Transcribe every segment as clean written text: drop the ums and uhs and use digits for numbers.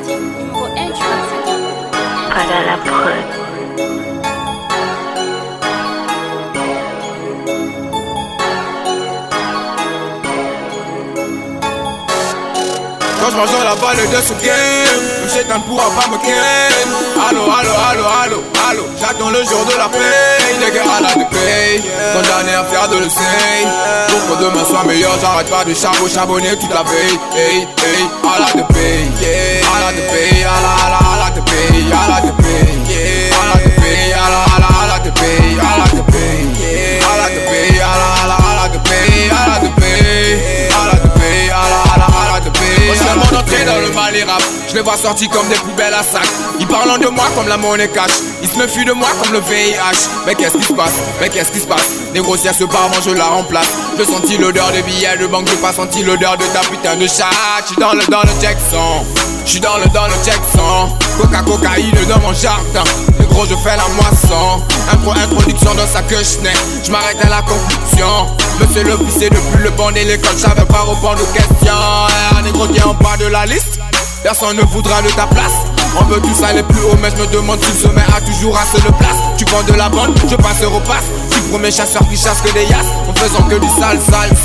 Numéro 1 du Pas à la prod. Quand je mange dans la balle de ce game, le chétan ne pourra pas me ken. Allo, allo, allo, allo, allo, j'attends le jour de la paye. Les gars à la de paye, condamné à faire de l'essai. Pour que demain soit meilleur, j'arrête pas de charbonner toute la veille. Hey, hey, à la de paye, à la de paye, à la de paye, à la de paye, à la de paye, à la de paye, à la de paye, à la de paye, à la de paye, à la de paye, à la de paye, à la de paye. Je fais mon entrée dans le mal et rap. Je les vois sortis comme des poubelles à sac. Ils parlent de moi comme la monnaie cash. Ils se méfient de moi comme le VIH. Mais qu'est-ce qui se passe? Mais qu'est-ce qui se passe? Négocier ce parlement, je la remplace. Je sentis l'odeur des billets de banque. J'ai pas senti l'odeur de ta putain de chat. J'suis dans le Jackson. J'suis dans le Jackson. Cocaïne dans mon jardin. Négro, je fais la moisson. Introduction dans sa queue chenille. J'm'arrête à la conclusion. Monsieur l'officier depuis le banc de l'école, j'avais pas répondre aux questions. Négro, t'es en bas de la liste. Personne ne voudra de ta place. On veut tous aller plus haut, mais je me demande si le sommet a toujours assez de place. Tu vends de la bande, je passe et repasse. Tu promets chasseur qui chasse que des yasses. En faisant que du sale,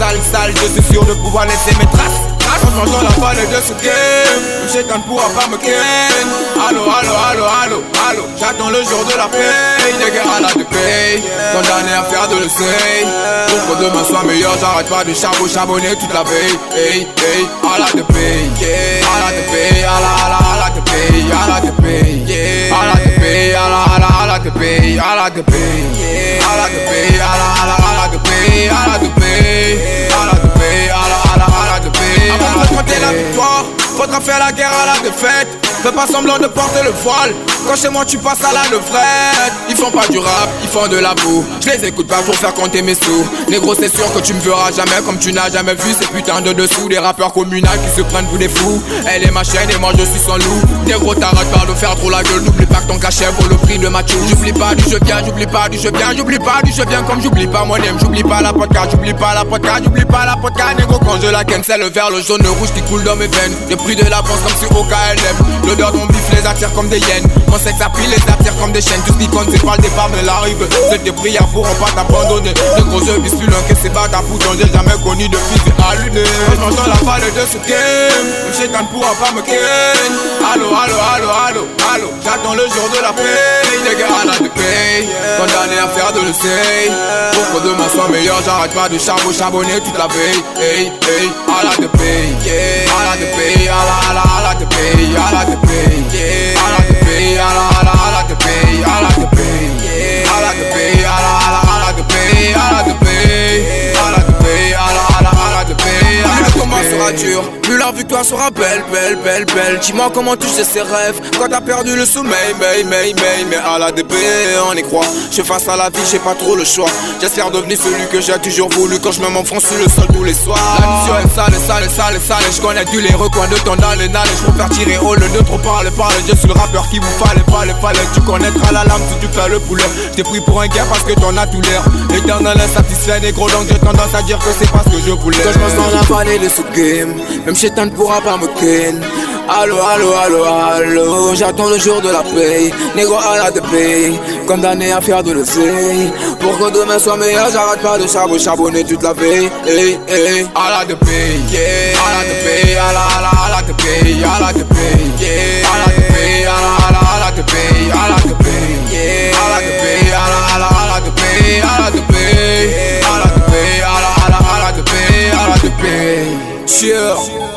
je suis sûr de pouvoir laisser mes traces. En mangeant la balle de ce game, le chétan ne pourra pas me ken. Allo, allo, allo, allo, allo, j'attends le jour de la paye. Les gars à la de paye, condamné à faire de l'essai. Pour que demain soit meilleur, j'arrête pas de charbonner toute la veille. Hey, hey, à la de paye, à la de paye, à la de paye, à la de paye, à la de paye, à la de paye, à la de paye, à la de paye, à la de paye, à la de paye, à la de paye, à la de paye. Avant de compter la victoire, faudra faire la guerre à la défaite. Fais pas semblant de porter le voile. Quand chez moi tu passes à la levrette. Ils font pas du rap, ils font de la boue. Je les écoute pas pour faire compter mes sous. Négro, c'est sûr que tu me verras jamais comme tu n'as jamais vu ces putains de dessous. Des rappeurs communaux qui se prennent pour des fous. Elle est ma chaîne et moi je suis son loup. Négro, t'arrêtes pas de faire trop la gueule. N'oublie pas que ton cachet vaut le prix de ma tue. J'oublie pas du je viens, j'oublie pas du je viens, j'oublie pas du je viens. Comme j'oublie pas mon aime, j'oublie pas la podcast, j'oublie pas la podcast, j'oublie pas la podcast. Négro, quand je la ken, c'est le vert, le jaune, le rouge qui coule dans mes veines. J'ai pris de la pense comme si au KLM. L'odeur de mon bif les attire comme des hyènes. Mon sexe appuie les attire comme des chaînes. Tout ce qui compte c'est pas le départ mais l'arrivée. C'est des prières pourront pas t'abandonner. De gros jeux bis plus loin que c'est pas ta pouton. J'ai jamais connu de fils allumé. Je mange dans la balle de ce game. Le chétan ne pourra pas me ken. Allo, allo, allo, allo, allo, j'attends le jour de la paye. Les gars à la de paye, condamné à faire de l'essai. Pour que demain soit meilleur, j'arrête pas de charbonner toute la veille. Hey, hey, à la de paye, à la de paye, à la de paye, à la de paye, à la de paye, à la de paye, à la de paye, à la de paye, à la de paye, à la de paye, à la de paye, à la de paye. Plus le combat sera dur, plus la victoire sera belle, belle, belle, belle. Dis-moi comment toucher ses rêves quand t'as perdu le sommeil, mais à la DP on y croit. Je suis face à la vie, j'ai pas trop le choix. J'espère devenir celui que j'ai toujours voulu quand je m'enfonce sur le sol tous les soirs. La mission est sale, je connais tous les recoins de ton allée. Je préfère tirer au lieu de trop parler. Je suis le rappeur qui vous fallait. Tu connaîtras la lame si tu fais le poulet. J't'ai pris pour un gars parce que t'en as tout l'air. Éternel insatisfait négro, donc j'ai tendance à dire que c'est pas ce que je voulais. Quand je pense dans la vallée de ce game, même chétan ne pourra pas me ken. Allo, allo, allo, allo, j'attends le jour de la paye. Négro à la de paye, condamné à faire de l'essai. Pour que demain soit meilleur, j'arrête pas de charbonner toute la veille. Hey, hey, à la de paye, à la de paye, à la de paye, à la de paye, à la de paye, à la de paye, à la de paye, à la de paye, à la de paye, à la de paye, à la de paye, à la de paye, à la de paye. Cheer.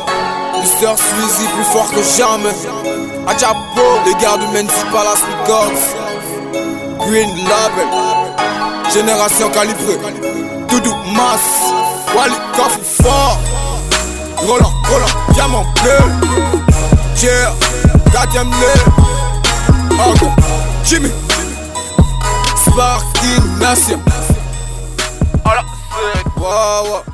Mr. Sweezy plus fort que jamais. Achapo, les gars du Mendy Palace Records. Green Label, Génération calibrée. Doudou Mass, Wally Coffee fort. Roland, diamant bleu. Cheer, gardien bleu. Ok, Jimmy, Sparky Nation. Wow.